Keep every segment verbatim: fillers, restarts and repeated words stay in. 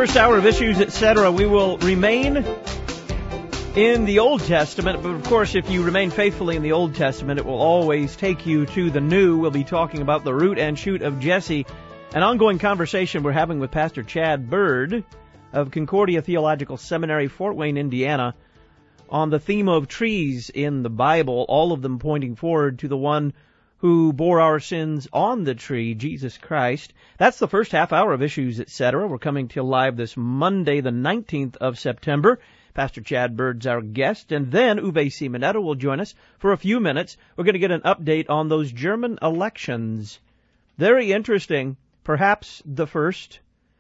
first hour of Issues, et cetera, we will remain in the Old Testament, but of course, if you remain faithfully in the Old Testament, it will always take you to the New. We'll be talking about the root and shoot of Jesse, an ongoing conversation we're having with Pastor Chad Bird of Concordia Theological Seminary, Fort Wayne, Indiana, on the theme of trees in the Bible, all of them pointing forward to the one who bore our sins on the tree, Jesus Christ. That's the first half hour of Issues, et cetera. We're coming to you live this Monday, the nineteenth of September. Pastor Chad Bird's our guest, and then Uwe Simonetto will join us for a few minutes. We're going to get an update on those German elections. Very interesting. Perhaps the first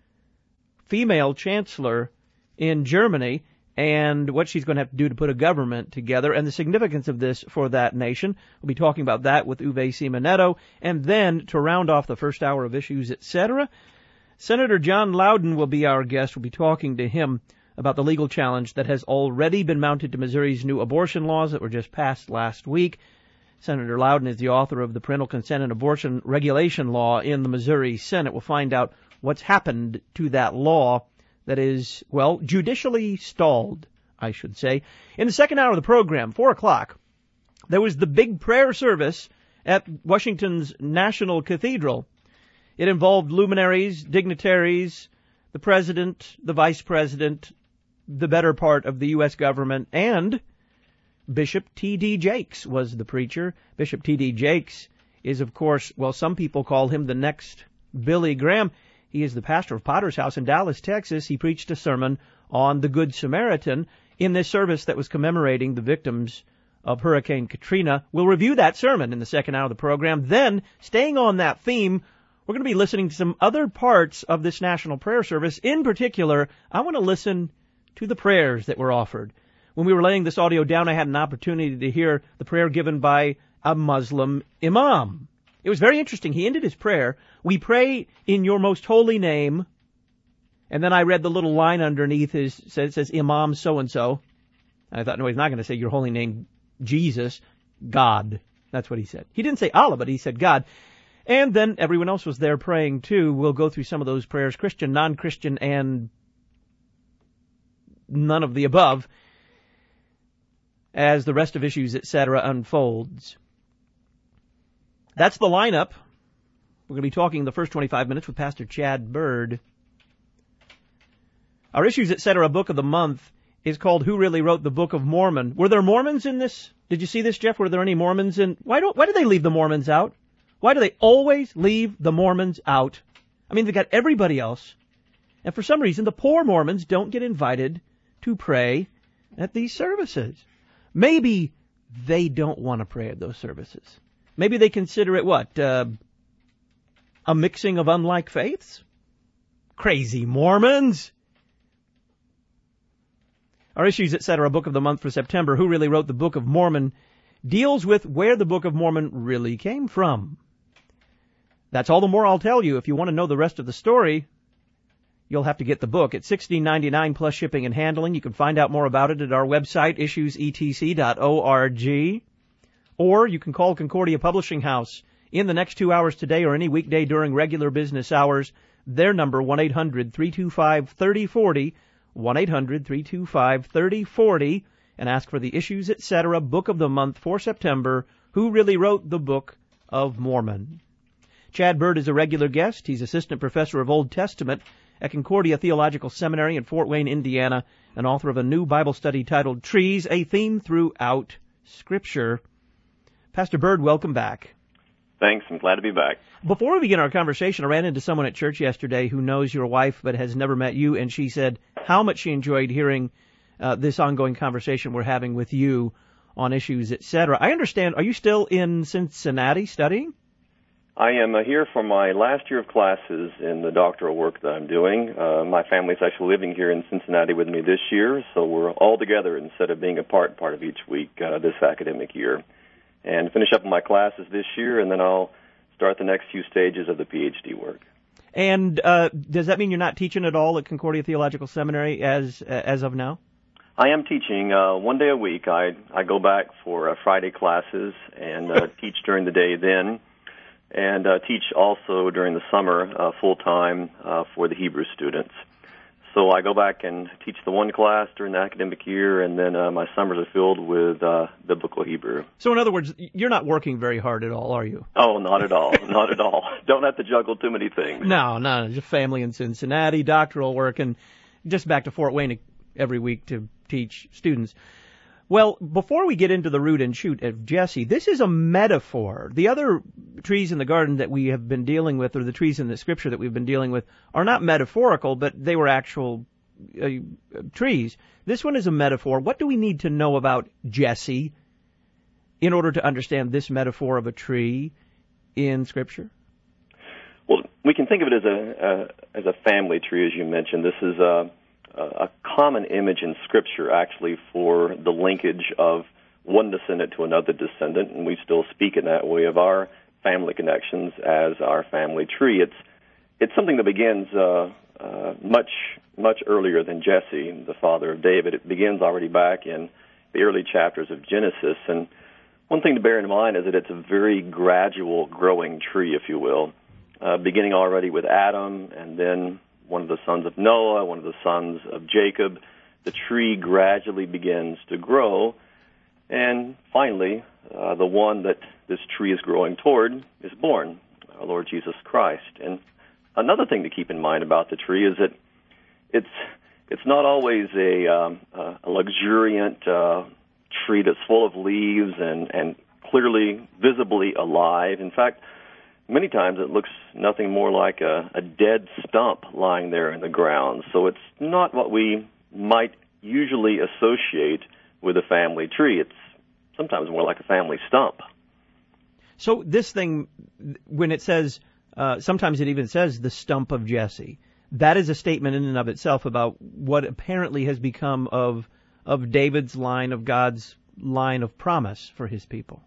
female chancellor in Germany, and what she's going to have to do to put a government together, and the significance of this for that nation. We'll be talking about that with Uwe Simonetto. And then, to round off the first hour of Issues, et cetera, Senator John Loudon will be our guest. We'll be talking to him about the legal challenge that has already been mounted to Missouri's new abortion laws that were just passed last week. Senator Loudon is the author of the Parental Consent and Abortion Regulation Law in the Missouri Senate. We'll find out what's happened to that law that is, well, judicially stalled, I should say. In the second hour of the program, four o'clock, there was the big prayer service at Washington's National Cathedral. It involved luminaries, dignitaries, the president, the vice president, the better part of the U S government, and Bishop T D Jakes was the preacher. Bishop T D Jakes is, of course, well, some people call him the next Billy Graham. He is the pastor of Potter's House in Dallas, Texas. He preached a sermon on the Good Samaritan in this service that was commemorating the victims of Hurricane Katrina. We'll review that sermon in the second hour of the program. Then, staying on that theme, we're going to be listening to some other parts of this national prayer service. In particular, I want to listen to the prayers that were offered. When we were laying this audio down, I had an opportunity to hear the prayer given by a Muslim imam. It was very interesting. He ended his prayer, "We pray in your most holy name," and then I read the little line underneath his, it says Imam so-and-so. I thought, no, he's not going to say your holy name, Jesus, God. That's what he said. He didn't say Allah, but he said God. And then everyone else was there praying too. We'll go through some of those prayers, Christian, non-Christian, and none of the above, as the rest of Issues, et cetera, unfolds. That's the lineup. We're going to be talking the first twenty-five minutes with Pastor Chad Bird. Our Issues, et cetera, book of the month is called Who Really Wrote the Book of Mormon. Were there Mormons in this? Did you see this, Jeff? Were there any Mormons in? Why don't? Why do they leave the Mormons out? Why do they always leave the Mormons out? I mean, they got everybody else. And for some reason, the poor Mormons don't get invited to pray at these services. Maybe they don't want to pray at those services. Maybe they consider it what? Uh, a mixing of unlike faiths? Crazy Mormons! Our Issues, et cetera, book of the month for September, Who Really Wrote the Book of Mormon, deals with where the Book of Mormon really came from. That's all the more I'll tell you. If you want to know the rest of the story, you'll have to get the book. It's sixteen ninety-nine plus shipping and handling. You can find out more about it at our website, issues e t c dot org. Or you can call Concordia Publishing House in the next two hours today or any weekday during regular business hours. Their number, one eight hundred three two five three oh four oh, one eight hundred three two five three oh four oh, and ask for the Issues, et cetera, book of the month for September, Who Really Wrote the Book of Mormon. Chad Bird is a regular guest. He's assistant professor of Old Testament at Concordia Theological Seminary in Fort Wayne, Indiana, and author of a new Bible study titled Trees, a Theme Throughout Scripture. Pastor Bird, welcome back. Thanks. I'm glad to be back. Before we begin our conversation, I ran into someone at church yesterday who knows your wife but has never met you, and she said how much she enjoyed hearing uh, this ongoing conversation we're having with you on Issues, et cetera. I understand, are you still in Cincinnati studying? I am uh, here for my last year of classes in the doctoral work that I'm doing. Uh, my family's actually living here in Cincinnati with me this year, so we're all together instead of being apart part of each week uh, this academic year. And finish up my classes this year, and then I'll start the next few stages of the PhD work. And uh, does that mean you're not teaching at all at Concordia Theological Seminary as as of now? I am teaching uh, one day a week. I, I go back for uh, Friday classes and uh, teach during the day then, and uh, teach also during the summer uh, full-time uh, for the Hebrew students. so I go back and teach the one class during the academic year, and then uh, my summers are filled with uh, biblical Hebrew. So in other words, you're not working very hard at all, are you? Oh, not at all. Not at all. Don't have to juggle too many things. No, no, just family in Cincinnati, doctoral work, and just back to Fort Wayne every week to teach students. Well, before we get into the root and shoot of Jesse, this is a metaphor. The other trees in the garden that we have been dealing with, or the trees in the scripture that we've been dealing with, are not metaphorical, but they were actual uh, trees. This one is a metaphor. What do we need to know about Jesse in order to understand this metaphor of a tree in scripture? Well, we can think of it as a uh, as a family tree, as you mentioned. This is a a common image in Scripture, actually, for the linkage of one descendant to another descendant, and we still speak in that way of our family connections as our family tree. It's it's something that begins uh, uh, much much earlier than Jesse, the father of David. It begins already back in the early chapters of Genesis, and one thing to bear in mind is that it's a very gradual growing tree, if you will, uh, beginning already with Adam, and then one of the sons of Noah, one of the sons of Jacob. The tree gradually begins to grow, and finally, uh, the one that this tree is growing toward is born, our Lord Jesus Christ. And another thing to keep in mind about the tree is that it's it's not always a, um, a luxuriant uh, tree that's full of leaves and, and clearly, visibly alive. In fact, many times it looks nothing more like a, a dead stump lying there in the ground. So it's not what we might usually associate with a family tree. It's sometimes more like a family stump. So this thing, when it says, uh, sometimes it even says the stump of Jesse, that is a statement in and of itself about what apparently has become of of David's line, of God's line of promise for his people.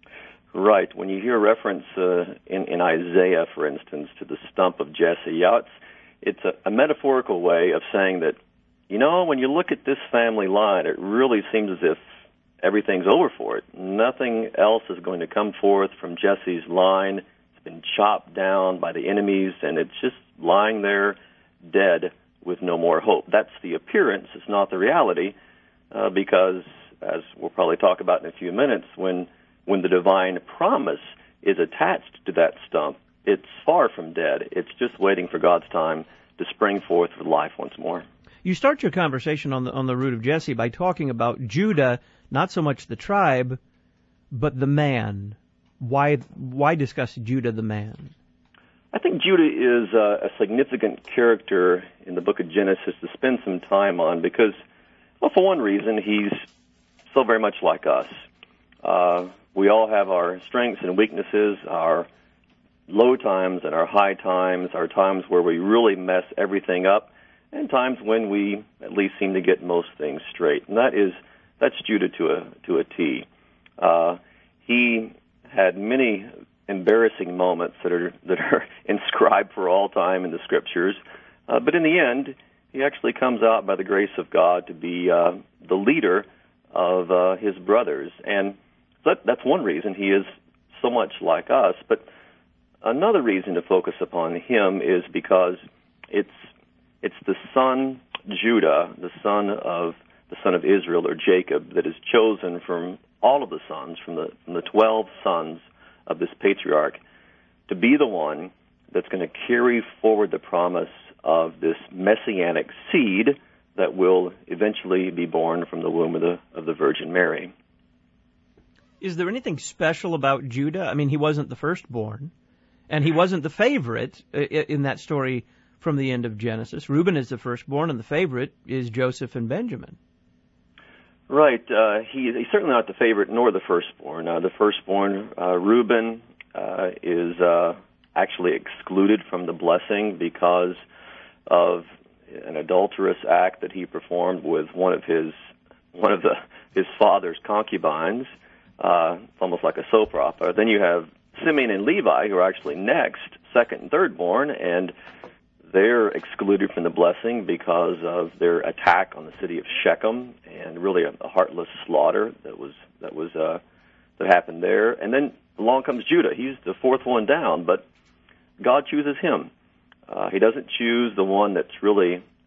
Right. When you hear a reference uh, in, in Isaiah, for instance, to the stump of Jesse, yeah, it's, it's a, a metaphorical way of saying that, you know, when you look at this family line, it really seems as if everything's over for it. Nothing else is going to come forth from Jesse's line. It's been chopped down by the enemies, and it's just lying there dead with no more hope. That's the appearance. It's not the reality, uh, because, as we'll probably talk about in a few minutes, when When the divine promise is attached to that stump, it's far from dead. It's just waiting for God's time to spring forth with life once more. You start your conversation on the on the root of Jesse by talking about Judah, not so much the tribe, but the man. Why why discuss Judah the man? I think Judah is a, a significant character in the book of Genesis to spend some time on because, well, for one reason, he's so very much like us. Uh, we all have our strengths and weaknesses, our low times and our high times, our times where we really mess everything up, and times when we at least seem to get most things straight. And that is that's Judah to a to a T. Uh, he had many embarrassing moments that are that are inscribed for all time in the Scriptures, uh, but in the end, he actually comes out by the grace of God to be uh, the leader of uh, his brothers, and that, that's one reason he is so much like us. But another reason to focus upon him is because it's it's the son Judah, the son of the son of Israel or Jacob, that is chosen from all of the sons, from the from the twelve sons of this patriarch, to be the one that's going to carry forward the promise of this messianic seed that will eventually be born from the womb of the of the Virgin Mary. Is there anything special about Judah? I mean, he wasn't the firstborn, and he wasn't the favorite in that story from the end of Genesis. Reuben is the firstborn, and the favorite is Joseph and Benjamin. Right. Uh, he, he's certainly not the favorite nor the firstborn. Uh, the firstborn, uh, Reuben, uh, is uh, actually excluded from the blessing because of an adulterous act that he performed with one of his one of the his father's concubines. Uh, it's almost like a soap opera. Then you have Simeon and Levi, who are actually next, second and third born, and they're excluded from the blessing because of their attack on the city of Shechem, and really a, a heartless slaughter that was that was uh, that happened there. And then along comes Judah. He's the fourth one down, but God chooses him. Uh, he doesn't choose the one that's really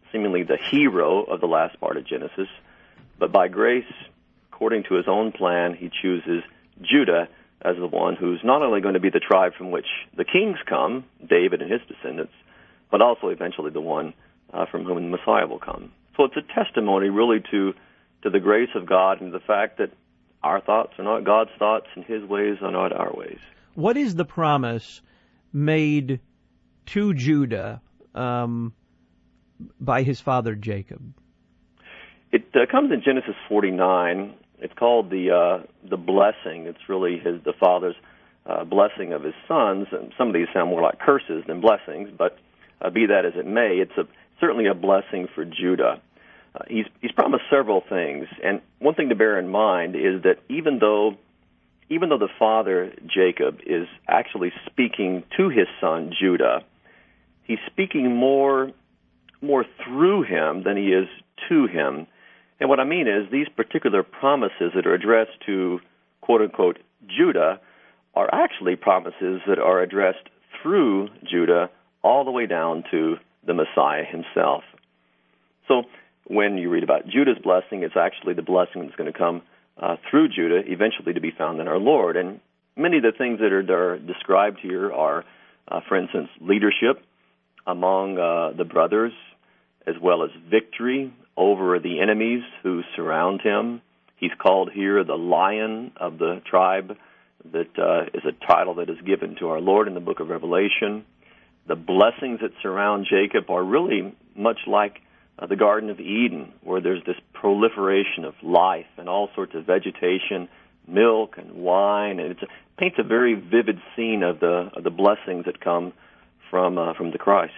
seemingly the hero of the last part of Genesis. But by grace, according to his own plan, he chooses Judah as the one who's not only going to be the tribe from which the kings come, David and his descendants, but also eventually the one uh, from whom the Messiah will come. So it's a testimony really to, to the grace of God and the fact that our thoughts are not God's thoughts and his ways are not our ways. What is the promise made to Judah um, by his father Jacob? It uh, comes in Genesis forty-nine. It's called the uh, the blessing. It's really his the father's uh, blessing of his sons. And some of these sound more like curses than blessings, but uh, be that as it may, it's a, certainly a blessing for Judah. Uh, he's he's promised several things, and one thing to bear in mind is that even though even though the father Jacob is actually speaking to his son Judah, he's speaking more more through him than he is to him. And what I mean is these particular promises that are addressed to, quote-unquote, Judah are actually promises that are addressed through Judah all the way down to the Messiah himself. So when you read about Judah's blessing, it's actually the blessing that's going to come uh, through Judah, eventually to be found in our Lord. And many of the things that are, that are described here are, uh, for instance, leadership among uh, the brothers, as well as victory over the enemies who surround him. He's called here the Lion of the tribe. That uh, is a title that is given to our Lord in the book of Revelation. The blessings that surround Jacob are really much like uh, the Garden of Eden, where there's this proliferation of life and all sorts of vegetation, milk and wine, and it paints a very vivid scene of the of the blessings that come from uh, from the Christ.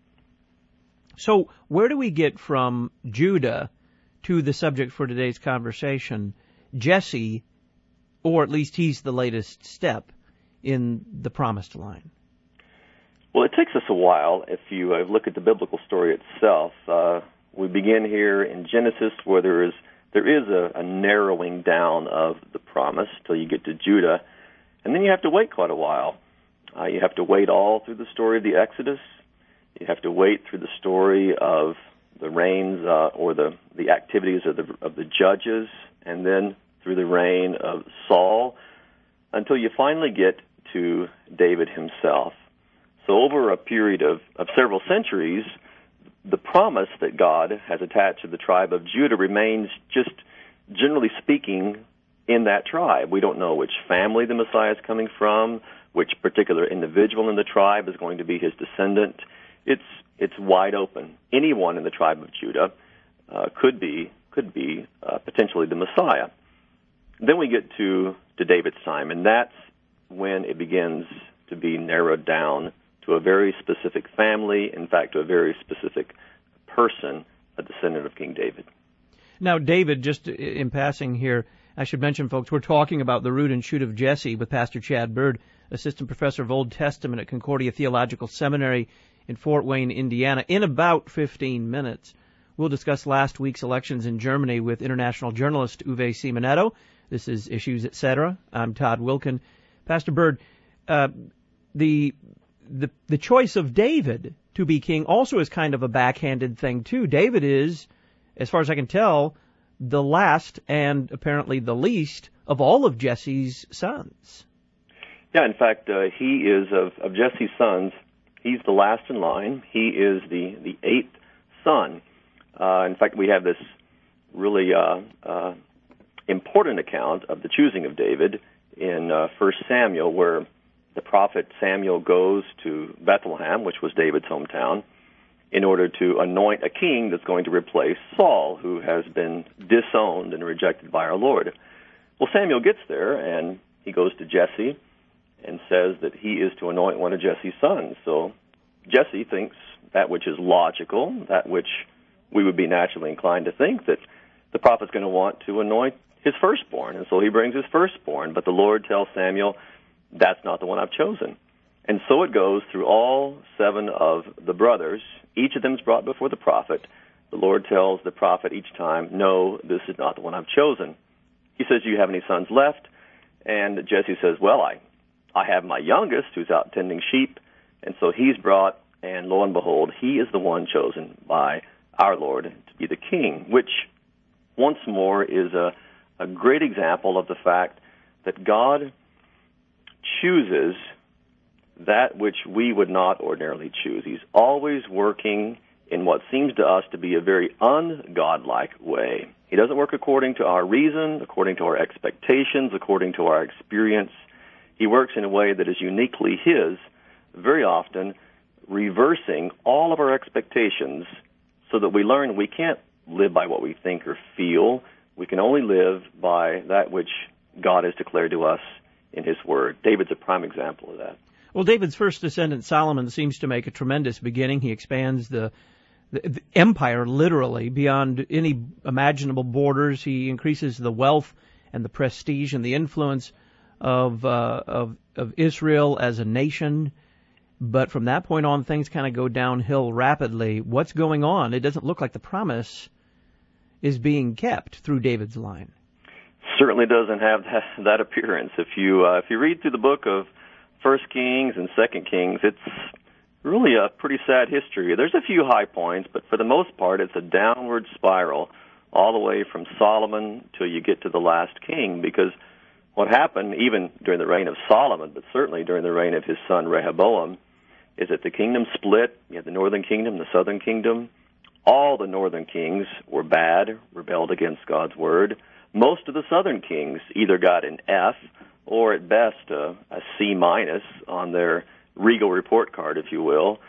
So where do we get from Judah to the subject for today's conversation, Jesse, or at least he's the latest step in the promised line? Well, it takes us a while. If you uh, look at the biblical story itself, uh, we begin here in Genesis where there is there is a, a narrowing down of the promise till you get to Judah, and then you have to wait quite a while. Uh, you have to wait all through the story of the Exodus. You have to wait through the story of the reigns uh, or the, the activities of the of the judges, and then through the reign of Saul, until you finally get to David himself. So over a period of, of several centuries, the promise that God has attached to the tribe of Judah remains, just generally speaking, in that tribe. We don't know which family the Messiah is coming from, which particular individual in the tribe is going to be his descendant. It's it's wide open. Anyone in the tribe of Judah uh, could be could be uh, potentially the Messiah. Then we get to, to David's time, and that's when it begins to be narrowed down to a very specific family, in fact, to a very specific person, a descendant of King David. Now, David, just in passing here, I should mention, folks, we're talking about the root and shoot of Jesse with Pastor Chad Bird, Assistant Professor of Old Testament at Concordia Theological Seminary in Fort Wayne, Indiana. In about fifteen minutes, we'll discuss last week's elections in Germany with international journalist Uwe Simonetto. This is Issues, et cetera. I'm Todd Wilkin. Pastor Bird, uh, the the the choice of David to be king also is kind of a backhanded thing, too. David is, as far as I can tell, the last and apparently the least of all of Jesse's sons. Yeah, in fact, uh, he is, of, of Jesse's sons, he's the last in line. He is the, the eighth son. Uh, in fact, we have this really uh, uh, important account of the choosing of David in uh, First Samuel, where the prophet Samuel goes to Bethlehem, which was David's hometown, in order to anoint a king that's going to replace Saul, who has been disowned and rejected by our Lord. Well, Samuel gets there, and he goes to Jesse and says that he is to anoint one of Jesse's sons. So Jesse thinks that which is logical, that which we would be naturally inclined to think, that the prophet's going to want to anoint his firstborn. And so he brings his firstborn. But the Lord tells Samuel, that's not the one I've chosen. And so it goes through all seven of the brothers. Each of them is brought before the prophet. The Lord tells the prophet each time, no, this is not the one I've chosen. He says, do you have any sons left? And Jesse says, well, I, I have my youngest who's out tending sheep. And so he's brought, and lo and behold, he is the one chosen by our Lord to be the king, which once more is a, a great example of the fact that God chooses that which we would not ordinarily choose. He's always working in what seems to us to be a very ungodlike way. He doesn't work according to our reason, according to our expectations, according to our experience. He works in a way that is uniquely His, very often reversing all of our expectations so that we learn we can't live by what we think or feel. We can only live by that which God has declared to us in His Word. David's a prime example of that. Well, David's first descendant, Solomon, seems to make a tremendous beginning. He expands the, the, the empire literally beyond any imaginable borders. He increases the wealth and the prestige and the influence of uh, of, of Israel as a nation. But from that point on, things kind of go downhill rapidly. What's going on? It doesn't look like the promise is being kept through David's line. Certainly doesn't have that, that appearance. If you uh, if you read through the book of First Kings and Second Kings, it's really a pretty sad history. There's a few high points, but for the most part, it's a downward spiral all the way from Solomon till you get to the last king, because what happened, even during the reign of Solomon, but certainly during the reign of his son Rehoboam, is that the kingdom split. You had the northern kingdom, the southern kingdom. All the northern kings were bad, rebelled against God's word. Most of the southern kings either got an F or at best a, a C minus on their regal report card, if you will.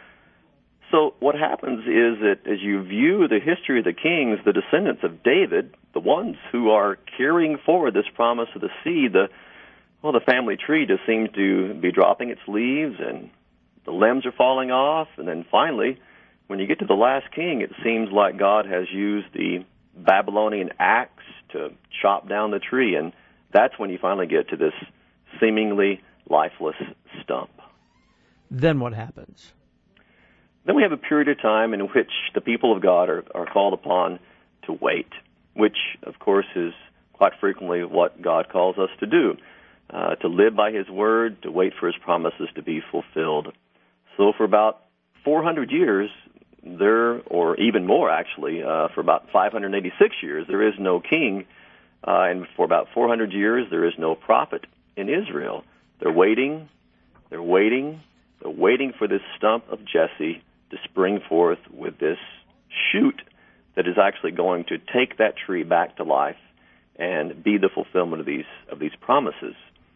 So what happens is that as you view the history of the kings, the descendants of David, the ones who are carrying forward this promise of the seed, the well, the family tree just seems to be dropping its leaves and the limbs are falling off. And then finally, when you get to the last king, it seems like God has used the Babylonian axe to chop down the tree, and that's when you finally get to this seemingly lifeless stump. Then what happens? Then we have a period of time in which the people of God are, are called upon to wait, which, of course, is quite frequently what God calls us to do, uh, to live by His word, to wait for His promises to be fulfilled. So for about four hundred years, there, or even more actually, uh, for about five hundred eighty-six years, there is no king, uh, and for about four hundred years, there is no prophet in Israel. They're waiting, they're waiting, they're waiting for this stump of Jesse to spring forth with this shoot that is actually going to take that tree back to life and be the fulfillment of these of these promises.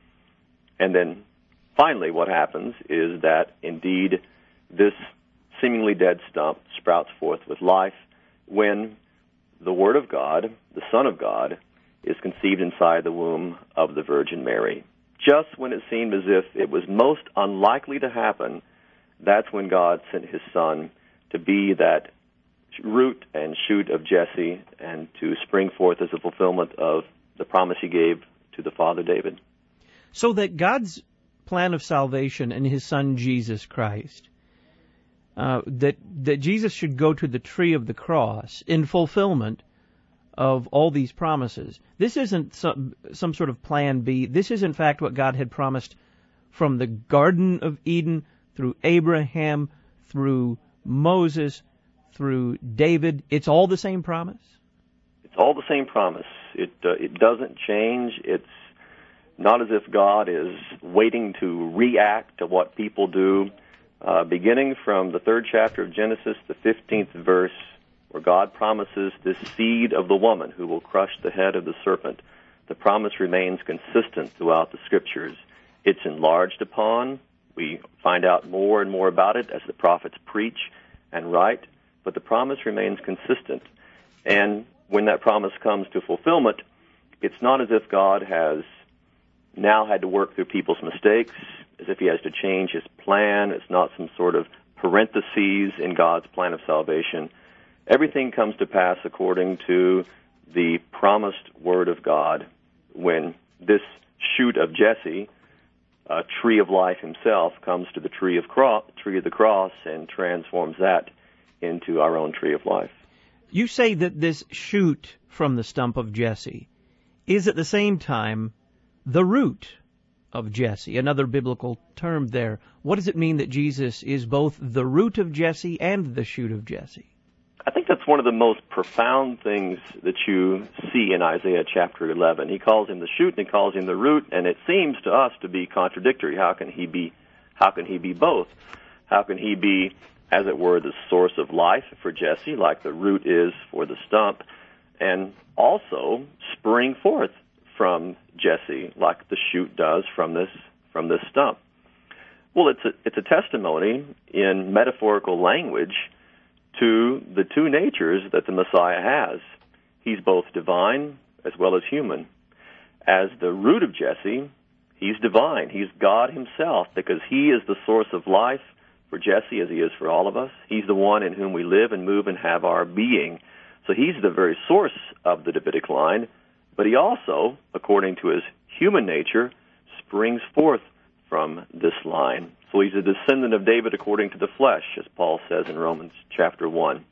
And then finally what happens is that indeed this seemingly dead stump sprouts forth with life when the Word of God, the Son of God, is conceived inside the womb of the Virgin Mary. Just when it seemed as if it was most unlikely to happen, that's when God sent His Son to be that root and shoot of Jesse and to spring forth as a fulfillment of the promise He gave to the father David. So that God's plan of salvation in His Son Jesus Christ, uh, that that Jesus should go to the tree of the cross in fulfillment of all these promises. This isn't some, some sort of plan B. This is, in fact, what God had promised from the Garden of Eden through Abraham, through Moses, through David. It's all the same promise? It's all the same promise. It uh, it doesn't change. It's not as if God is waiting to react to what people do. Uh, beginning from the third chapter of Genesis, the fifteenth verse, where God promises this seed of the woman who will crush the head of the serpent, the promise remains consistent throughout the Scriptures. It's enlarged upon. We find out more and more about it as the prophets preach and write, but the promise remains consistent. And when that promise comes to fulfillment, it's not as if God has now had to work through people's mistakes, as if He has to change His plan. It's not some sort of parentheses in God's plan of salvation. Everything comes to pass according to the promised Word of God when this shoot of Jesse, a tree of life himself, comes to the tree of, cro- tree of the cross and transforms that into our own tree of life. You say that this shoot from the stump of Jesse is at the same time the root of Jesse, another biblical term there. What does it mean that Jesus is both the root of Jesse and the shoot of Jesse? I think that's It's one of the most profound things that you see in Isaiah chapter eleven. He calls him the shoot and he calls him the root, and it seems to us to be contradictory. How can he be, how can he be both? How can he be, as it were, the source of life for Jesse, like the root is for the stump, and also spring forth from Jesse, like the shoot does from this from this stump? Well, it's a, it's a testimony in metaphorical language to the two natures that the Messiah has. He's both divine as well as human. As the root of Jesse, he's divine. He's God himself, because he is the source of life for Jesse as he is for all of us. He's the one in whom we live and move and have our being. So he's the very source of the Davidic line, but he also, according to his human nature, springs forth from this line. So he's a descendant of David according to the flesh, as Paul says in Romans chapter one.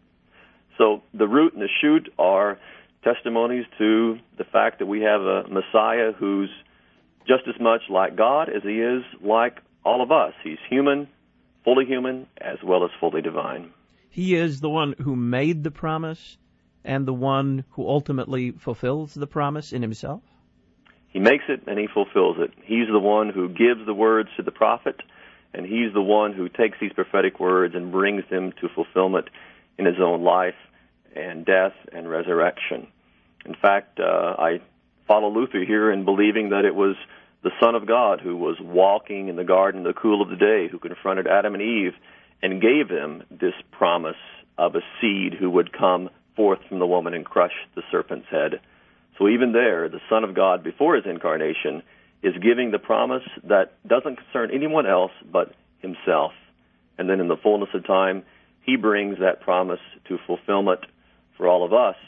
So the root and the shoot are testimonies to the fact that we have a Messiah who's just as much like God as he is like all of us. He's human, fully human, as well as fully divine. He is the one who made the promise and the one who ultimately fulfills the promise in himself? He makes it and he fulfills it. He's the one who gives the words to the prophet, and he's the one who takes these prophetic words and brings them to fulfillment in his own life and death and resurrection. In fact, uh, I follow Luther here in believing that it was the Son of God who was walking in the garden in the cool of the day, who confronted Adam and Eve and gave them this promise of a seed who would come forth from the woman and crush the serpent's head. So even there, the Son of God, before his incarnation, is giving the promise that doesn't concern anyone else but himself. And then in the fullness of time, he brings that promise to fulfillment for all of us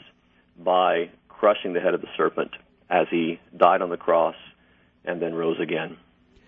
by crushing the head of the serpent as he died on the cross and then rose again.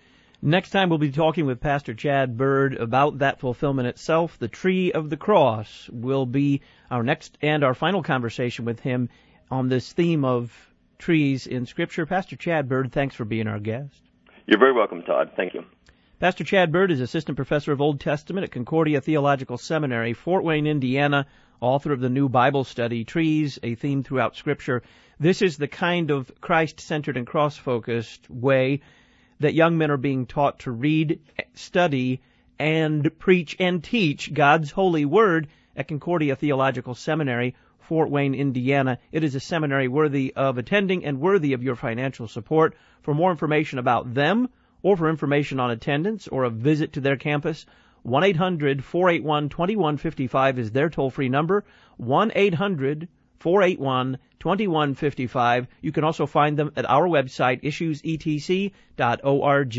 Next time we'll be talking with Pastor Chad Bird about that fulfillment itself. The tree of the cross will be our next and our final conversation with him on this theme of trees in Scripture. Pastor Chad Bird, thanks for being our guest. You're very welcome, Todd. Thank you. Pastor Chad Bird is Assistant Professor of Old Testament at Concordia Theological Seminary, Fort Wayne, Indiana, author of the new Bible study, Trees, a Theme Throughout Scripture. This is the kind of Christ-centered and cross-focused way that young men are being taught to read, study, and preach and teach God's holy word at Concordia Theological Seminary, Fort Wayne, Indiana. It is a seminary worthy of attending and worthy of your financial support. For more information about them, or for information on attendance or a visit to their campus, one eight hundred four eight one two one five five is their toll-free number, one eight hundred four eight one two one five five. You can also find them at our website, issues e t c dot org.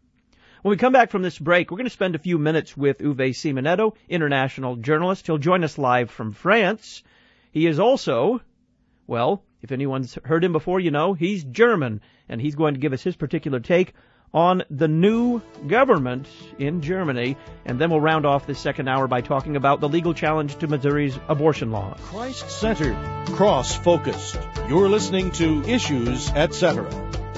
When we come back from this break, we're going to spend a few minutes with Uwe Simonetto, international journalist. He'll join us live from France. He is also, well, if anyone's heard him before, you know, he's German, and he's going to give us his particular take on the new government in Germany. And then we'll round off this second hour by talking about the legal challenge to Missouri's abortion law. Christ-centered, cross-focused. You're listening to Issues, et cetera.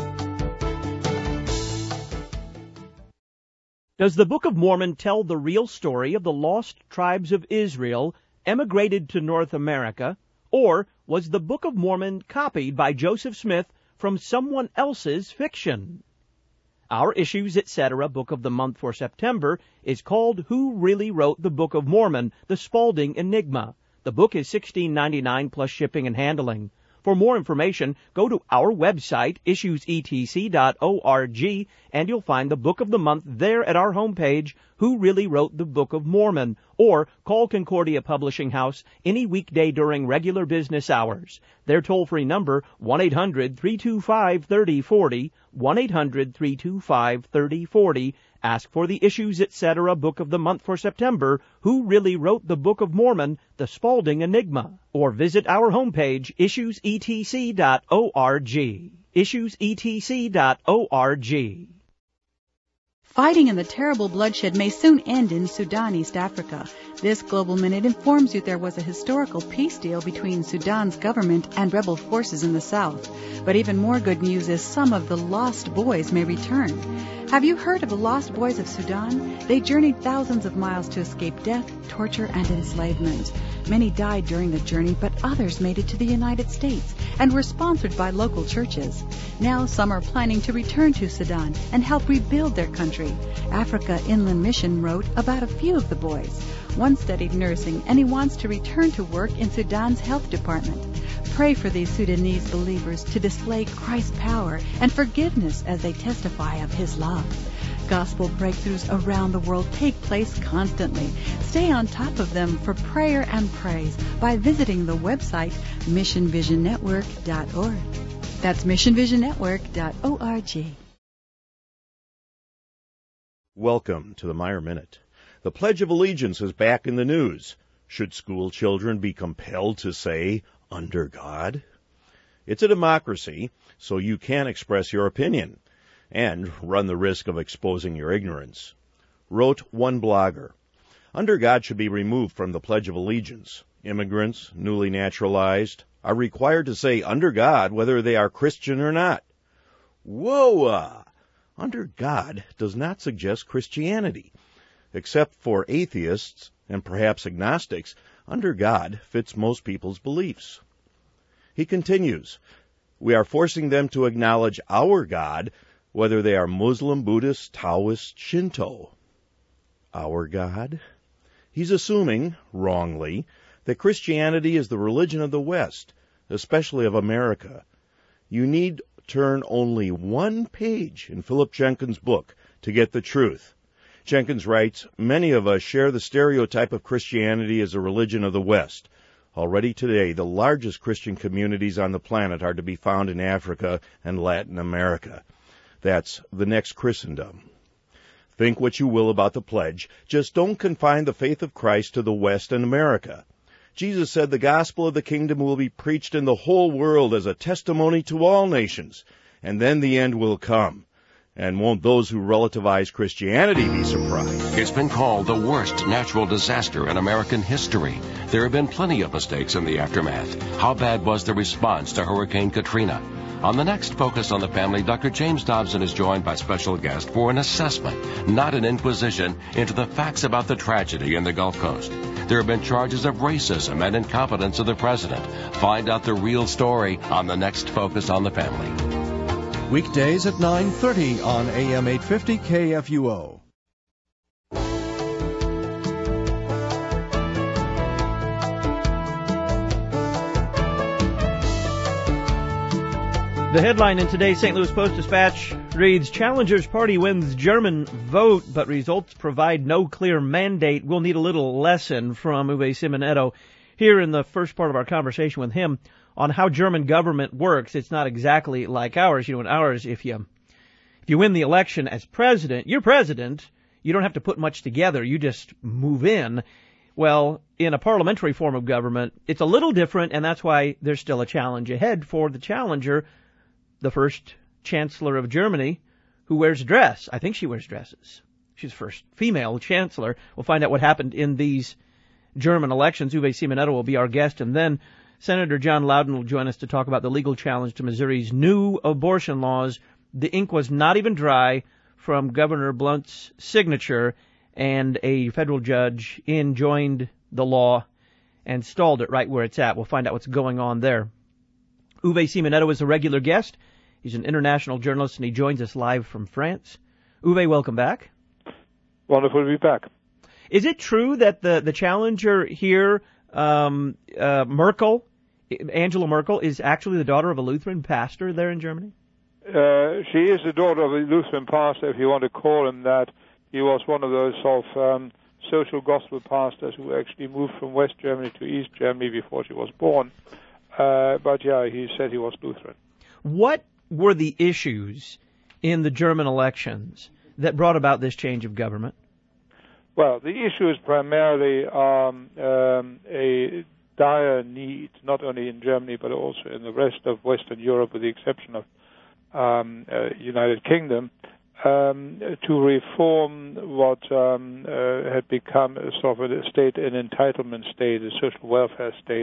Does the Book of Mormon tell the real story of the lost tribes of Israel emigrated to North America, or was the Book of Mormon copied by Joseph Smith from someone else's fiction? Our Issues, et cetera. Book of the Month for September is called Who Really Wrote the Book of Mormon? The Spalding Enigma. The book is sixteen ninety-nine plus shipping and handling. For more information, go to our website, issues e t c dot org, and you'll find the Book of the Month there at our homepage, Who Really Wrote the Book of Mormon, or call Concordia Publishing House any weekday during regular business hours. Their toll-free number, one eight hundred three two five three zero four zero, one eight hundred three two five three zero four zero. Ask for the Issues, et cetera. Book of the Month for September, Who Really Wrote the Book of Mormon? The Spalding Enigma. Or visit our homepage, issues e t c dot org. issues e t c dot org. Fighting and the terrible bloodshed may soon end in Sudan, East Africa. This Global Minute informs you there was a historical peace deal between Sudan's government and rebel forces in the south. But even more good news is some of the lost boys may return. Have you heard of the Lost Boys of Sudan? They journeyed thousands of miles to escape death, torture, and enslavement. Many died during the journey, but others made it to the United States and were sponsored by local churches. Now some are planning to return to Sudan and help rebuild their country. Africa Inland Mission wrote about a few of the boys. One studied nursing, and he wants to return to work in Sudan's health department. Pray for these Sudanese believers to display Christ's power and forgiveness as they testify of His love. Gospel breakthroughs around the world take place constantly. Stay on top of them for prayer and praise by visiting the website mission vision network dot org. That's mission vision network dot org. Welcome to the Meyer Minute. The Pledge of Allegiance is back in the news. Should school children be compelled to say, "under God"? It's a democracy, so you can express your opinion and run the risk of exposing your ignorance. Wrote one blogger, "Under God should be removed from the Pledge of Allegiance. Immigrants, newly naturalized, are required to say under God whether they are Christian or not." Whoa! Uh, under God does not suggest Christianity. Except for atheists and perhaps agnostics, under God fits most people's beliefs. He continues, "We are forcing them to acknowledge our God, whether they are Muslim, Buddhist, Taoist, Shinto." Our God? He's assuming, wrongly, that Christianity is the religion of the West, especially of America. You need turn only one page in Philip Jenkins' book to get the truth. Jenkins writes, "Many of us share the stereotype of Christianity as a religion of the West. Already today, the largest Christian communities on the planet are to be found in Africa and Latin America. That's the next Christendom. Think what you will about the pledge, just don't confine the faith of Christ to the West and America. Jesus said the gospel of the kingdom will be preached in the whole world as a testimony to all nations, and then the end will come. And won't those who relativize Christianity be surprised?" It's been called the worst natural disaster in American history. There have been plenty of mistakes in the aftermath. How bad was the response to Hurricane Katrina? On the next Focus on the Family, Doctor James Dobson is joined by special guest for an assessment, not an inquisition, into the facts about the tragedy in the Gulf Coast. There have been charges of racism and incompetence of the president. Find out the real story on the next Focus on the Family. Weekdays at nine thirty on A M eight fifty K F U O. The headline in today's Saint Louis Post-Dispatch reads, "Challenger's party wins German vote, but results provide no clear mandate. We'll need a little lesson," from Uwe Simonetto here in the first part of our conversation with him on how German government works. It's not exactly like ours. You know, in ours, if you if you win the election as president, you're president. You don't have to put much together. You just move in. Well, in a parliamentary form of government, it's a little different, and that's why there's still a challenge ahead for the challenger, the first chancellor of Germany, who wears a dress. I think she wears dresses. She's the first female chancellor. We'll find out what happened in these German elections. Uwe Simonetto will be our guest, and then Senator John Loudon will join us to talk about the legal challenge to Missouri's new abortion laws. The ink was not even dry from Governor Blunt's signature, and a federal judge enjoined the law and stalled it right where it's at. We'll find out what's going on there. Uwe Simonetto is a regular guest. He's an international journalist, and he joins us live from France. Uwe, welcome back. Wonderful to be back. Is it true that the, the challenger here, um, uh, Merkel, Angela Merkel, is actually the daughter of a Lutheran pastor there in Germany? Uh, she is the daughter of a Lutheran pastor, if you want to call him that. He was one of those of um, social gospel pastors who actually moved from West Germany to East Germany before she was born. Uh, but yeah, he said he was Lutheran. What were the issues in the German elections that brought about this change of government? Well, the issue is primarily um, um, a dire need, not only in Germany but also in the rest of Western Europe, with the exception of um, uh, United Kingdom, um, to reform what um, uh, had become a sort of a state, an entitlement state, a social welfare state,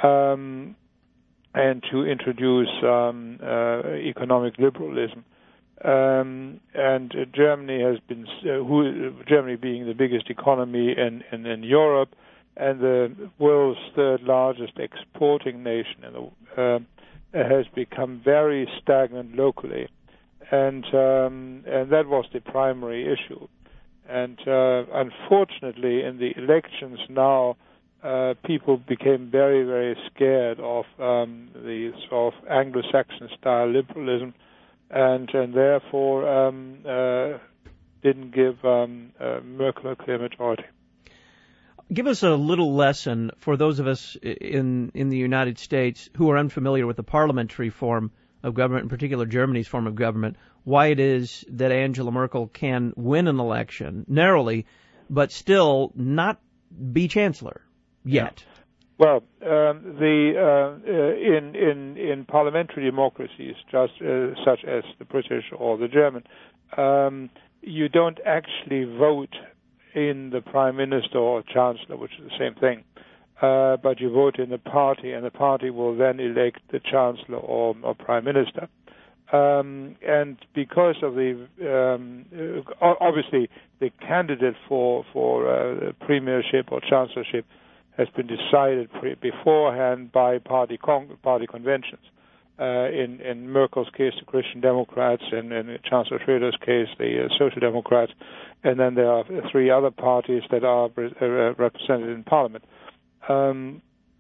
um, and to introduce um, uh, economic liberalism. Um, and uh, Germany has been, uh, who, Germany being the biggest economy in, in, in Europe and the world's third largest exporting nation, in the, uh, has become very stagnant locally, and um, and that was the primary issue. And uh, unfortunately, in the elections now, uh, people became very, very scared of um, the sort of Anglo-Saxon style liberalism. And, and therefore um, uh, didn't give um, uh, Merkel a clear majority. Give us a little lesson for those of us in in the United States who are unfamiliar with the parliamentary form of government, in particular Germany's form of government, why it is that Angela Merkel can win an election narrowly, but still not be chancellor yet. Yeah. Well, um, the uh, uh, in in in parliamentary democracies, just uh, such as the British or the German, um, you don't actually vote in the prime minister or chancellor, which is the same thing, uh, but you vote in the party, and the party will then elect the chancellor or, or prime minister. Um, and because of the um, uh, obviously the candidate for for uh, premiership or chancellorship has been decided pre- beforehand by party con- party conventions. Uh, in, in Merkel's case, the Christian Democrats, and in Chancellor Schröder's case, the uh, Social Democrats, and then there are three other parties that are re- uh, represented in Parliament. Um,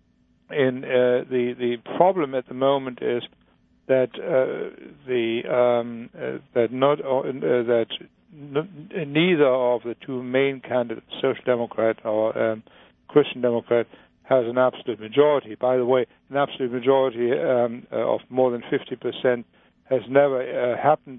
in uh, the the problem at the moment is that uh, the um, uh, that not uh, that n- neither of the two main candidates, Social Democrat or um, Christian Democrat, has an absolute majority. By the way, an absolute majority um, uh, of more than fifty percent has never uh, happened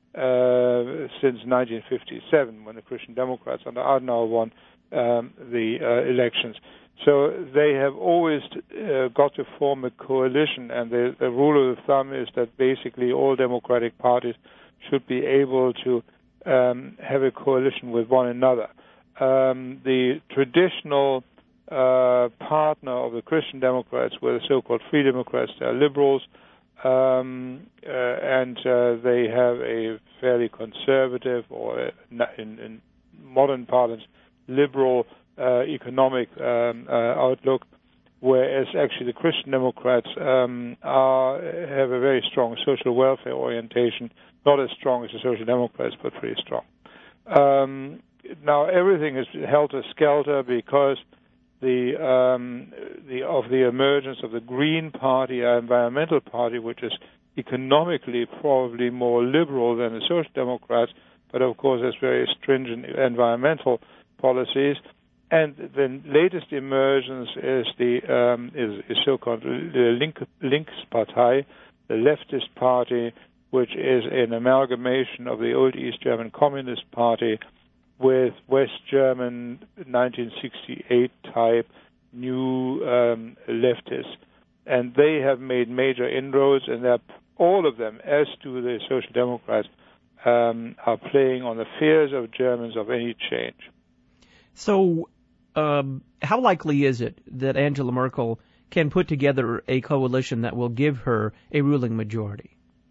uh, since nineteen fifty-seven, when the Christian Democrats under Adenauer won um, the uh, elections. So they have always uh, got to form a coalition, and the, the rule of thumb is that basically all democratic parties should be able to um, have a coalition with one another. Um, the traditional Uh, partner of the Christian Democrats were the so-called Free Democrats. They are liberals, um, uh, and uh, they have a fairly conservative, or in, in modern parlance, liberal uh, economic um, uh, outlook, whereas actually the Christian Democrats um, are, have a very strong social welfare orientation, not as strong as the Social Democrats, but pretty strong. Um, now, everything is helter-skelter because The, um, the of the emergence of the Green Party, our environmental party, which is economically probably more liberal than the Social Democrats, but of course has very stringent environmental policies. And the latest emergence is the um, is, is so-called the Link, Linkspartei, the leftist party, which is an amalgamation of the old East German Communist Party with West German nineteen sixty-eight type new um, leftists, and they have made major inroads, and they're, all of them, as do the Social Democrats, um, are playing on the fears of Germans of any change. So, um, how likely is it that Angela Merkel can put together a coalition that will give her a ruling majority?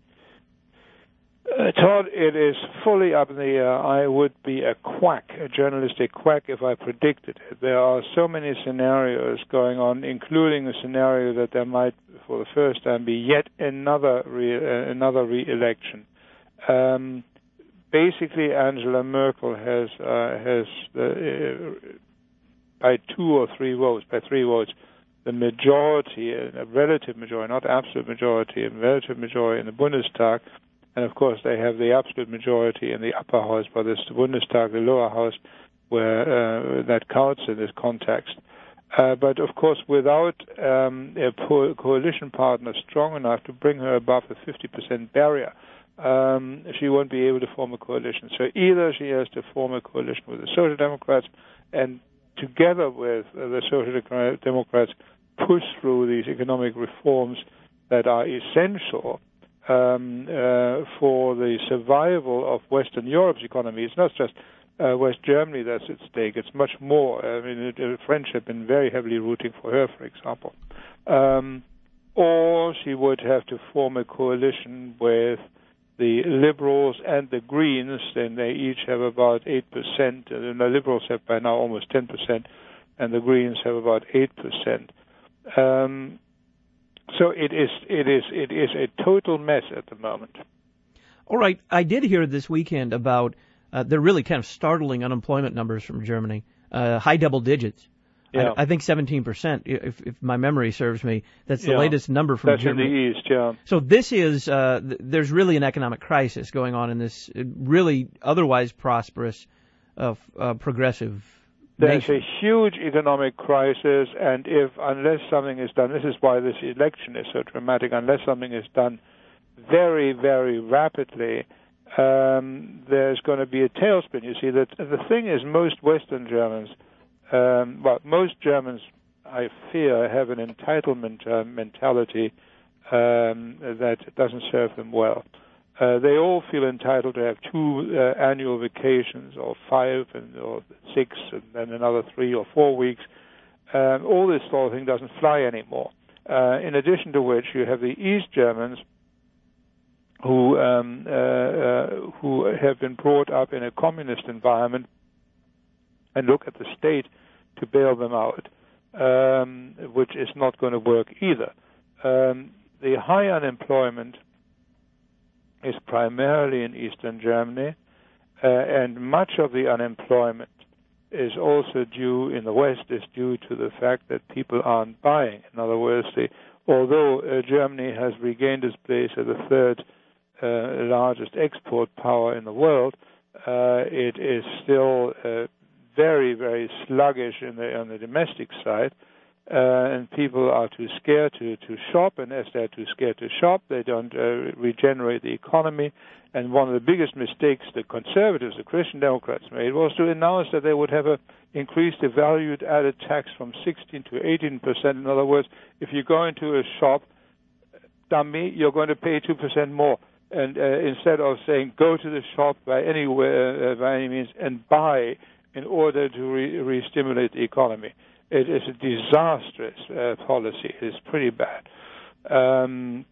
Uh, Todd, it is fully up in the air. I would be a quack, a journalistic quack, if I predicted it. There are so many scenarios going on, including a scenario that there might, for the first time, be yet another re- uh, another re-election. Um, basically, Angela Merkel has uh, has uh, by two or three votes, by three votes, the majority, a relative majority, not absolute majority, a relative majority in the Bundestag. And, of course, they have the absolute majority in the upper house, but it's the Bundestag, the lower house, where uh, that counts in this context. Uh, but, of course, without um, a po- coalition partner strong enough to bring her above the fifty percent barrier, um, she won't be able to form a coalition. So either she has to form a coalition with the Social Democrats and, together with uh, the Social Democrats, push through these economic reforms that are essential Um, uh, for the survival of Western Europe's economy. It's not just uh, West Germany that's at stake. It's much more. I mean, the French have been very heavily rooting for her, for example. Um, or she would have to form a coalition with the Liberals and the Greens, then they each have about eight percent. And the Liberals have by now almost ten percent, and the Greens have about eight percent. Um, so it is it is it is a total mess at the moment. All right, I did hear this weekend about uh, the really kind of startling unemployment numbers from Germany, uh, high double digits. Yeah. I, I think seventeen percent, if, if my memory serves me. That's the yeah. latest number from That's Germany. in the East, yeah. So this is, uh, th- there's really an economic crisis going on in this really otherwise prosperous, uh, uh, progressive There's nation. a huge economic crisis, and if, unless something is done, this is why this election is so dramatic, unless something is done very, very rapidly, um, there's going to be a tailspin. You see, that the thing is, most Western Germans, um, well, most Germans, I fear, have an entitlement uh, mentality um, that doesn't serve them well. Uh, they all feel entitled to have two uh, annual vacations, or five, and or six, and then another three or four weeks. Um, all this sort of thing doesn't fly anymore. Uh, in addition to which, you have the East Germans, who um, uh, uh, who have been brought up in a communist environment and look at the state to bail them out, um, which is not going to work either. Um, the high unemployment is primarily in Eastern Germany, uh, and much of the unemployment is also due, in the West, is due to the fact that people aren't buying. In other words, the, although uh, Germany has regained its place as the third uh, largest export power in the world, uh, it is still uh, very, very sluggish in the, on the domestic side. Uh, and people are too scared to, to shop, and as they're too scared to shop, they don't uh, regenerate the economy. And one of the biggest mistakes the conservatives, the Christian Democrats, made was to announce that they would have a increased the value-added tax from sixteen to eighteen percent. In other words, if you go into a shop, dummy, you're going to pay two percent more. And uh, instead of saying go to the shop by anywhere, uh, by any means, and buy in order to re- re-stimulate the economy. It is a disastrous uh, policy. It's pretty bad. Um,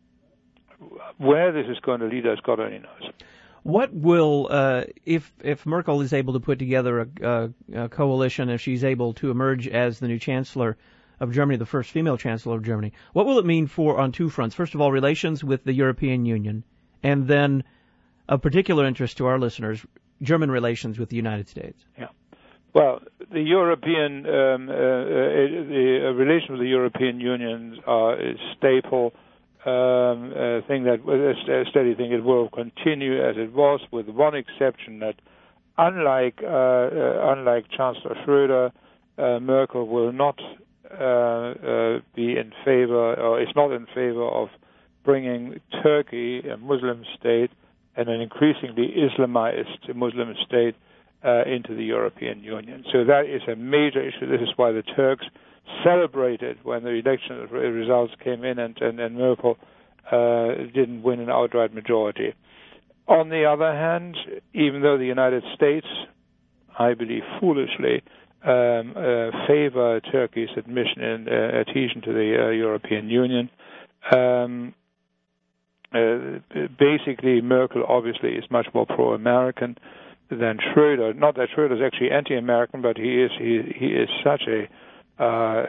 where this is going to lead us, God only knows. What will, uh, if if Merkel is able to put together a, a, a coalition, if she's able to emerge as the new chancellor of Germany, the first female chancellor of Germany, what will it mean for on two fronts? First of all, relations with the European Union, and then, of particular interest to our listeners, German relations with the United States. Yeah. Well, the European, um, uh, uh, the uh, relation with the European Union are a staple um, uh, thing that, a steady thing. It will continue as it was, with one exception that, unlike uh, uh, unlike Chancellor Schröder, uh, Merkel will not uh, uh, be in favor, or is not in favor of bringing Turkey, a Muslim state, and an increasingly Islamized Muslim state, Uh, into the European Union. So that is a major issue. This is why the Turks celebrated when the election results came in and, and, and Merkel uh, didn't win an outright majority. On the other hand, even though the United States, I believe foolishly, um, uh, favor Turkey's admission and uh, adhesion to the uh, European Union, um, uh, basically Merkel obviously is much more pro-American than Schröder. Not that Schröder is actually anti-American, but he is he he is such a uh,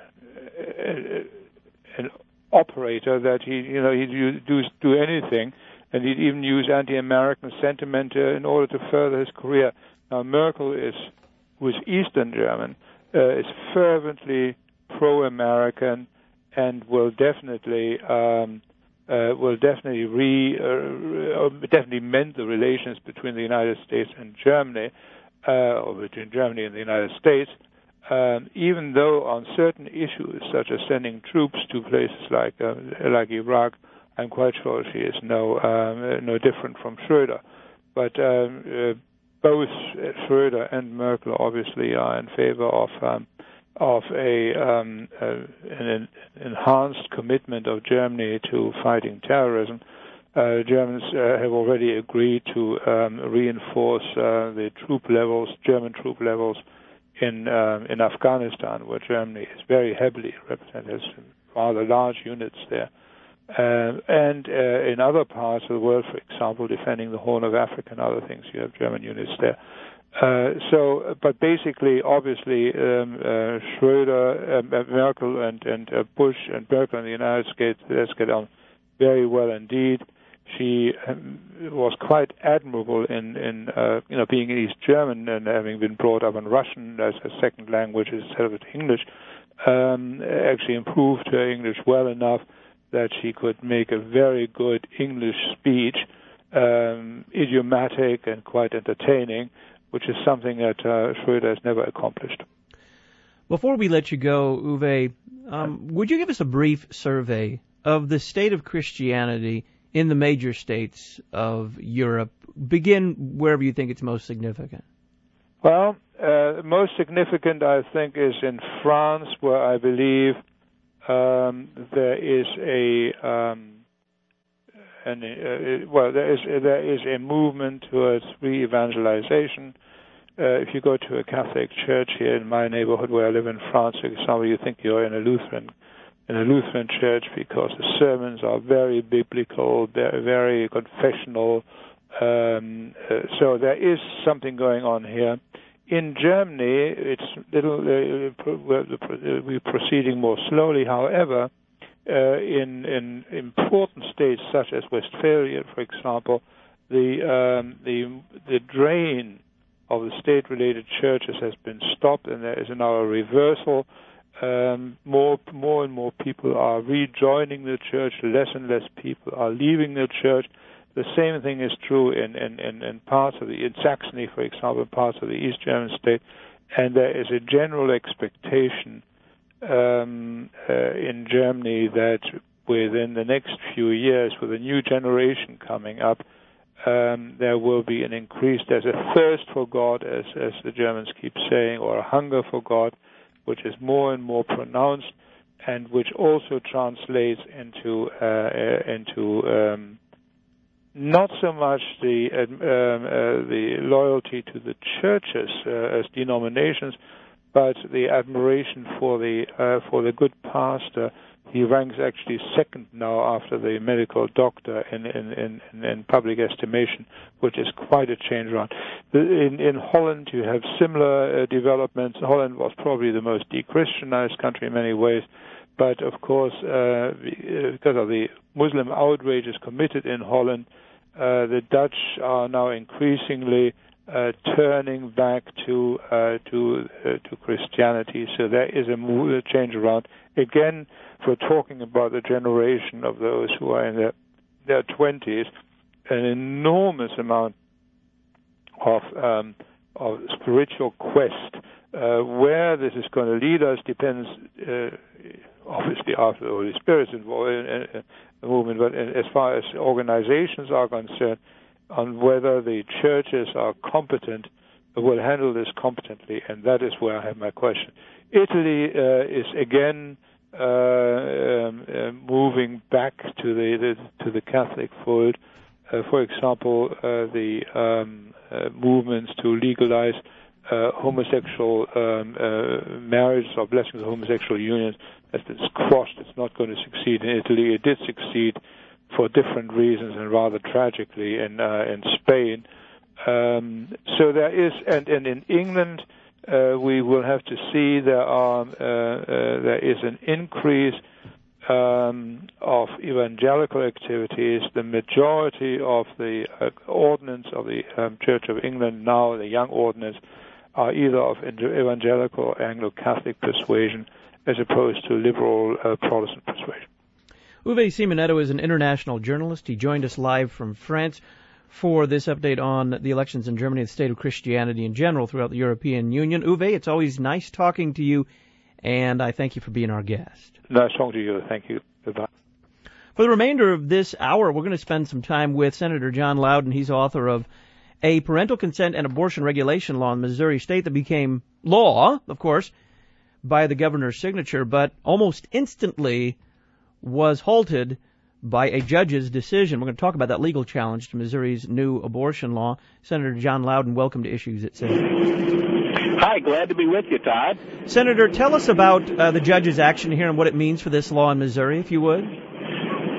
an operator that he you know he'd do do anything, and he'd even use anti-American sentiment uh, in order to further his career. Now Merkel is, who is Eastern German, uh, is fervently pro-American and will definitely. Um, Uh, will definitely re uh, definitely mend the relations between the United States and Germany, uh, or between Germany and the United States. Um, even though on certain issues, such as sending troops to places like uh, like Iraq, I'm quite sure she is no um, no different from Schröder. But um, uh, both Schröder and Merkel obviously are in favor of. Um, of a um, uh, an enhanced commitment of Germany to fighting terrorism. Uh, Germans uh, have already agreed to um, reinforce uh, the troop levels, German troop levels in um, in Afghanistan, where Germany is very heavily represented, has rather large units there. Uh, and uh, in other parts of the world, for example, defending the Horn of Africa and other things, you have German units there. Uh, so, but basically, obviously, um, uh, Schröder, uh, Merkel, and, and uh, Bush and Merkel in the United States, let's get on very well indeed. She um, was quite admirable in, in uh, you know, being East German and having been brought up in Russian as a second language instead of English. Um, actually improved her English well enough that she could make a very good English speech, um, idiomatic and quite entertaining, which is something that uh, Schröder has never accomplished. Before we let you go, Uwe, um, would you give us a brief survey of the state of Christianity in the major states of Europe? Begin wherever you think it's most significant. Well, uh, most significant, I think, is in France, where I believe um, there is a um, an, uh, well, there is there is a movement towards re-evangelization. Uh, if you go to a Catholic church here in my neighborhood where I live in France, for example, you think you're in a Lutheran in a Lutheran church because the sermons are very biblical, they're very confessional. Um, uh, so there is something going on here. In Germany, it's little uh, we're proceeding more slowly. However, uh, in in important states such as Westphalia, for example, the um, the the drain of the state-related churches has been stopped, and there is now a reversal. Um, more more and more people are rejoining the church. Less and less people are leaving the church. The same thing is true in, in, in, in parts of the, in Saxony, for example, parts of the East German state, and there is a general expectation um, uh, in Germany that within the next few years, with a new generation coming up, um, there will be an increase. There's a thirst for God, as, as the Germans keep saying, or a hunger for God, which is more and more pronounced, and which also translates into uh, uh, into um, not so much the um, uh, the loyalty to the churches uh, as denominations, but the admiration for the uh, for the good pastor. He ranks actually second now after the medical doctor in in, in, in public estimation, which is quite a change around. In, in Holland, you have similar uh, developments. Holland was probably the most de-Christianized country in many ways, but of course, uh, because of the Muslim outrages committed in Holland, uh, the Dutch are now increasingly uh, turning back to uh, to uh, to Christianity. So there is a, move, a change around. Again, if we're talking about the generation of those who are in their, their twenties, an enormous amount of um, of spiritual quest. Uh, where this is going to lead us depends, uh, obviously, after the Holy Spirit's involved in, in, in the movement, but as far as organizations are concerned, on whether the churches are competent, will handle this competently, and that is where I have my question. Italy uh, is again uh, um, uh, moving back to the, the to the Catholic fold. Uh, for example, uh, the um, uh, movements to legalize uh, homosexual um, uh, marriage or blessings of homosexual unions has been squashed. It's not going to succeed in Italy. It did succeed for different reasons and rather tragically in uh, in Spain. Um, so there is, and, and in England, uh, we will have to see there are uh, uh, there is an increase um, of evangelical activities. The majority of the uh, ordinance of the um, Church of England now, the young ordinance, are either of evangelical or Anglo-Catholic persuasion as opposed to liberal uh, Protestant persuasion. Uwe Simonetto is an international journalist. He joined us live from France for this update on the elections in Germany and the state of Christianity in general throughout the European Union. Uwe, it's always nice talking to you, and I thank you for being our guest. Nice talking to you. Thank you. Goodbye. For the remainder of this hour, we're going to spend some time with Senator John Loudon. He's author of a parental consent and abortion regulation law in Missouri State that became law, of course, by the governor's signature, but almost instantly was halted by a judge's decision. We're going to talk about that legal challenge to Missouri's new abortion law. Senator John Loudon, welcome to Issues at City. Hi, glad to be with you, Todd. Senator, tell us about uh, the judge's action here and what it means for this law in Missouri, if you would.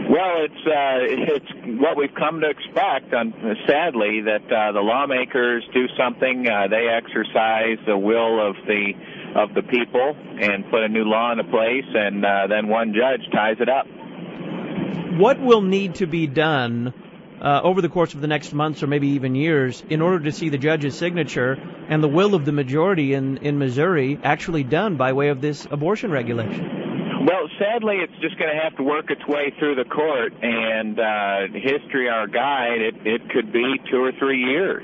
Well, it's uh, it's what we've come to expect. Um, sadly, that uh, the lawmakers do something. Uh, they exercise the will of the of the people and put a new law into place, and uh, then one judge ties it up. What will need to be done uh, over the course of the next months or maybe even years in order to see the judge's signature and the will of the majority in, in Missouri actually done by way of this abortion regulation? Well, sadly, it's just going to have to work its way through the court, and uh, history, our guide, it, it could be two or three years.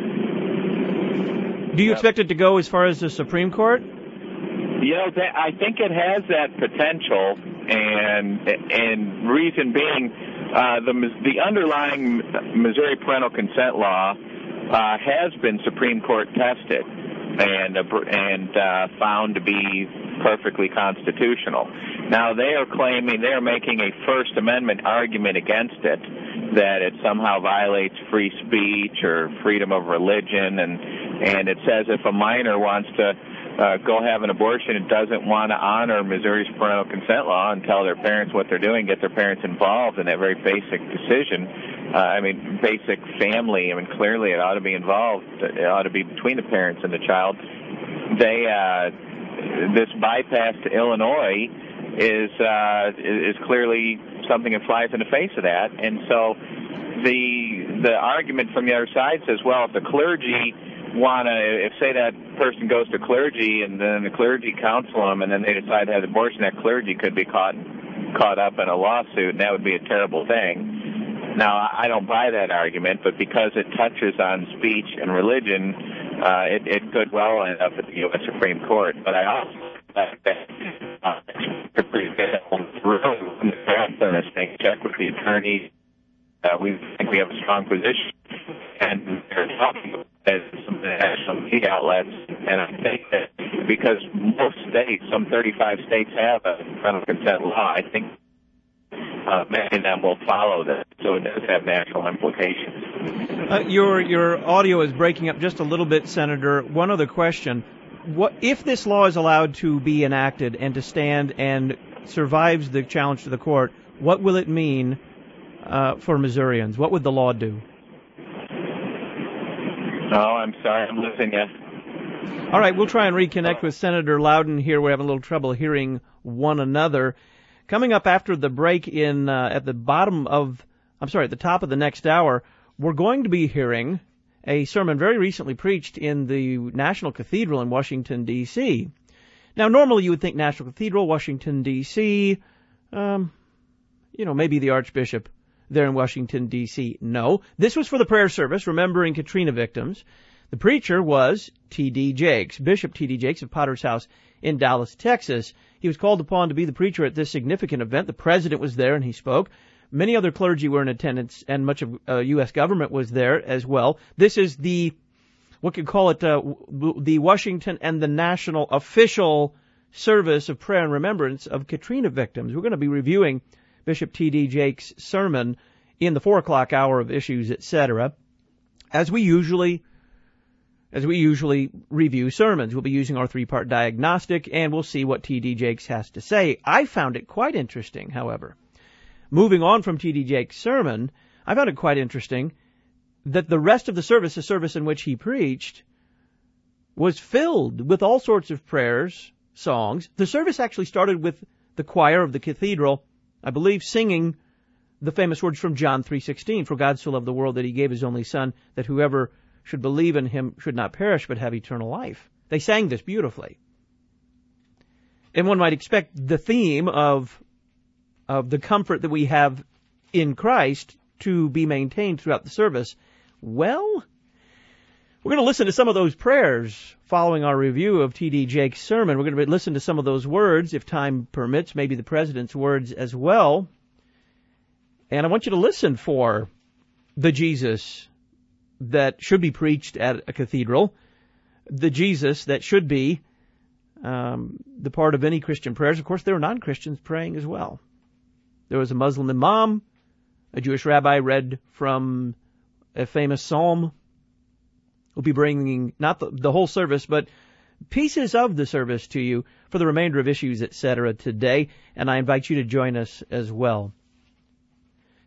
Do you expect it to go as far as the Supreme Court? You know, that, I think it has that potential, and and reason being, uh, the the underlying Missouri parental consent law uh, has been Supreme Court tested and uh, and uh, found to be perfectly constitutional. Now they are claiming, they are making a First Amendment argument against it, that it somehow violates free speech or freedom of religion, and and it says if a minor wants to uh, go have an abortion and doesn't want to honor Missouri's parental consent law and tell their parents what they're doing, get their parents involved in that very basic decision, uh, I mean, basic family, I mean, clearly it ought to be involved, it ought to be between the parents and the child. They, uh, this bypass to Illinois is uh, is clearly something that flies in the face of that, and so the the argument from the other side says, well, if the clergy want to, if say that person goes to clergy and then the clergy counsel them and then they decide to have an abortion, that clergy could be caught caught up in a lawsuit, and that would be a terrible thing. Now, I don't buy that argument, but because it touches on speech and religion, uh, it, it could well end up at the U S Supreme Court. But I also think that uh, check with the attorneys. Uh, we think we have a strong position, and they're talking about some national media outlets. And I think that because most states, some thirty-five states, have a parental consent law, I think uh, many of them will follow that. So it does have national implications. Uh, your your audio is breaking up just a little bit, Senator. One other question: what if this law is allowed to be enacted and to stand and survives the challenge to the court? What will it mean uh, for Missourians? What would the law do? Oh, I'm sorry, I'm losing you. All right, we'll try and reconnect with Senator Loudon here. We're having a little trouble hearing one another. Coming up after the break in uh, at the bottom of, I'm sorry, at the top of the next hour, we're going to be hearing a sermon very recently preached in the National Cathedral in Washington, D C Now, normally you would think National Cathedral, Washington, D C, um, you know, maybe the Archbishop there in Washington, D C No, this was for the prayer service, remembering Katrina victims. The preacher was T D Jakes, Bishop T D Jakes of Potter's House in Dallas, Texas. He was called upon to be the preacher at this significant event. The president was there and he spoke. Many other clergy were in attendance, and much of uh, U S government was there as well. This is the, what could call it, uh, the Washington and the national official service of prayer and remembrance of Katrina victims. We're going to be reviewing Bishop T D Jakes' sermon in the four o'clock hour of Issues, et cetera. As we usually, as we usually review sermons, we'll be using our three-part diagnostic, and we'll see what T D Jakes has to say. I found it quite interesting, however. Moving on from T D Jakes' sermon, I found it quite interesting that the rest of the service, the service in which he preached, was filled with all sorts of prayers, songs. The service actually started with the choir of the cathedral, I believe, singing the famous words from John three sixteen, "For God so loved the world that he gave his only Son, that whoever should believe in him should not perish but have eternal life." They sang this beautifully. And one might expect the theme of of the comfort that we have in Christ to be maintained throughout the service. Well, we're going to listen to some of those prayers following our review of T D Jakes' sermon. We're going to listen to some of those words, if time permits, maybe the president's words as well. And I want you to listen for the Jesus that should be preached at a cathedral, the Jesus that should be um, the part of any Christian prayers. Of course, there are non-Christians praying as well. There was a Muslim imam, a Jewish rabbi read from a famous psalm. We'll be bringing not the, the whole service, but pieces of the service to you for the remainder of Issues, et cetera today, and I invite you to join us as well.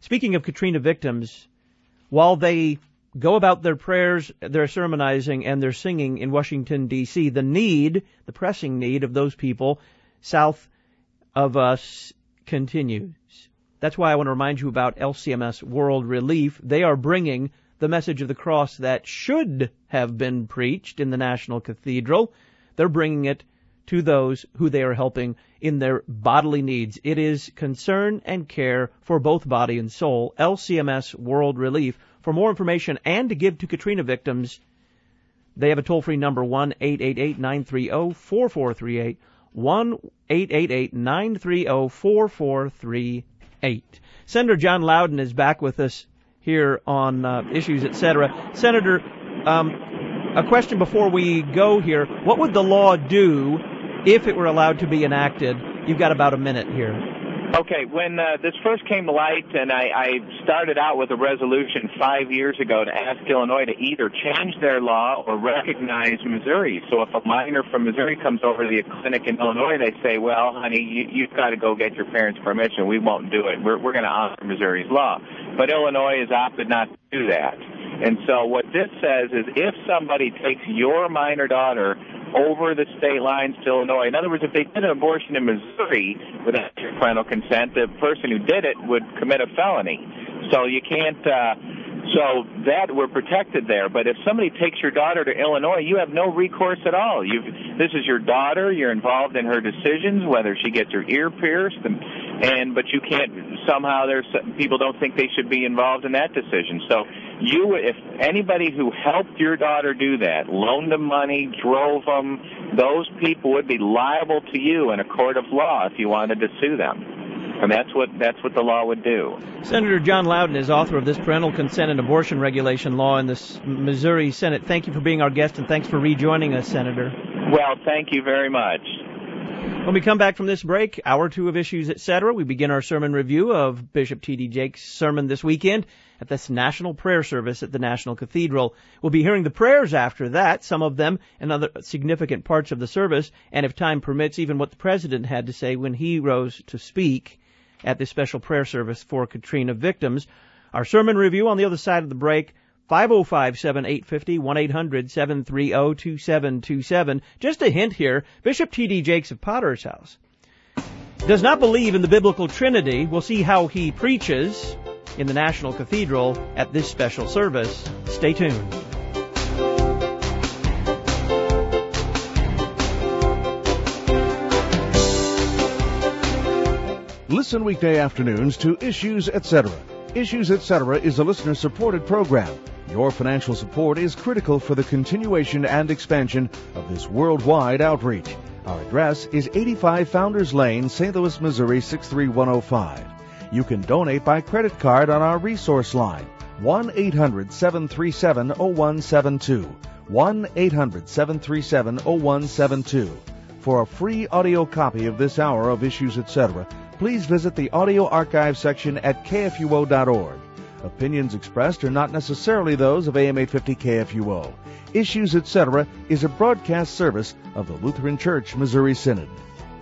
Speaking of Katrina victims, while they go about their prayers, their sermonizing, and their singing in Washington, D C, the need, the pressing need of those people south of us continues. That's why I want to remind you about L C M S World Relief. They are bringing the message of the cross that should have been preached in the National Cathedral. They're bringing it to those who they are helping in their bodily needs. It is concern and care for both body and soul. L C M S World Relief. For more information and to give to Katrina victims, they have a toll-free number, one eight eight eight, nine three zero, four four three eight, one eight eight eight, nine three zero, four four three eight. Senator John Loudon is back with us here on uh, Issues, et cetera. Senator, um, a question before we go here. What would the law do if it were allowed to be enacted? You've got about a minute here. Okay, when uh, this first came to light, and I, I started out with a resolution five years ago to ask Illinois to either change their law or recognize Missouri. So if a minor from Missouri comes over to the clinic in Illinois, they say, well, honey, you, you've got to go get your parents' permission. We won't do it. We're, we're going to honor Missouri's law. But Illinois has opted not to do that. And so what this says is if somebody takes your minor daughter over the state lines to Illinois, in other words, if they did an abortion in Missouri without your parental consent, the person who did it would commit a felony. So you can't, uh, so that we're protected there. But if somebody takes your daughter to Illinois, you have no recourse at all. You've, this is your daughter. You're involved in her decisions, whether she gets her ear pierced, and, and but you can't, somehow there's people don't think they should be involved in that decision. So you, if anybody who helped your daughter do that, loaned them money, drove them, those people would be liable to you in a court of law if you wanted to sue them. And that's what that's what the law would do. Senator John Loudon is author of this parental consent and abortion regulation law in the Missouri Senate. Thank you for being our guest, and thanks for rejoining us, Senator. Well, thank you very much. When we come back from this break, hour two of Issues, et cetera, we begin our sermon review of Bishop T D Jakes' sermon this weekend at this National Prayer Service at the National Cathedral. We'll be hearing the prayers after that, some of them and other significant parts of the service, and if time permits, even what the President had to say when he rose to speak at this special prayer service for Katrina victims. Our sermon review on the other side of the break, five oh five, seven eight five oh, one eight hundred, seven three zero, two seven two seven. Just a hint here, Bishop T D Jakes of Potter's House does not believe in the biblical Trinity. We'll see how he preaches in the National Cathedral at this special service. Stay tuned. Listen weekday afternoons to Issues, et cetera. Issues, et cetera is a listener-supported program. Your financial support is critical for the continuation and expansion of this worldwide outreach. Our address is eighty-five Founders Lane, Saint Louis, Missouri, six three one oh five. You can donate by credit card on our resource line, one eight hundred, seven three seven, oh one seven two, one eight hundred, seven three seven, oh one seven two. For a free audio copy of this hour of Issues, et cetera, please visit the audio archive section at K F U O dot org. Opinions expressed are not necessarily those of A M eight fifty K F U O. Issues, et cetera is a broadcast service of the Lutheran Church Missouri Synod.